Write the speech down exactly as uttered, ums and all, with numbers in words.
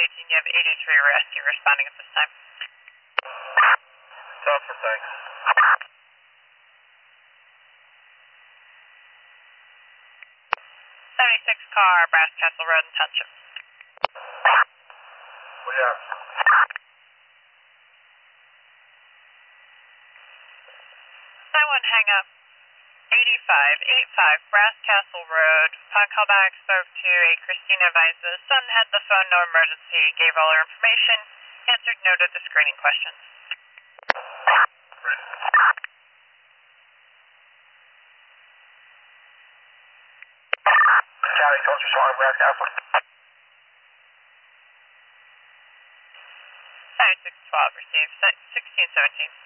eighteen, you have eighty-three arrests. You're responding at this time. Delta, thanks. seventy-six car, Brass Castle Road in Township. We have. nine one hang up. eighty-five, eighty-five, Brass Castle Road. Upon callback, spoke to a Christina advised the son had the phone, no emergency, gave all her information, answered no to the screening questions. County, Coast Responding, Brass Castle. ninety-six twelve, received. sixteen seventeen.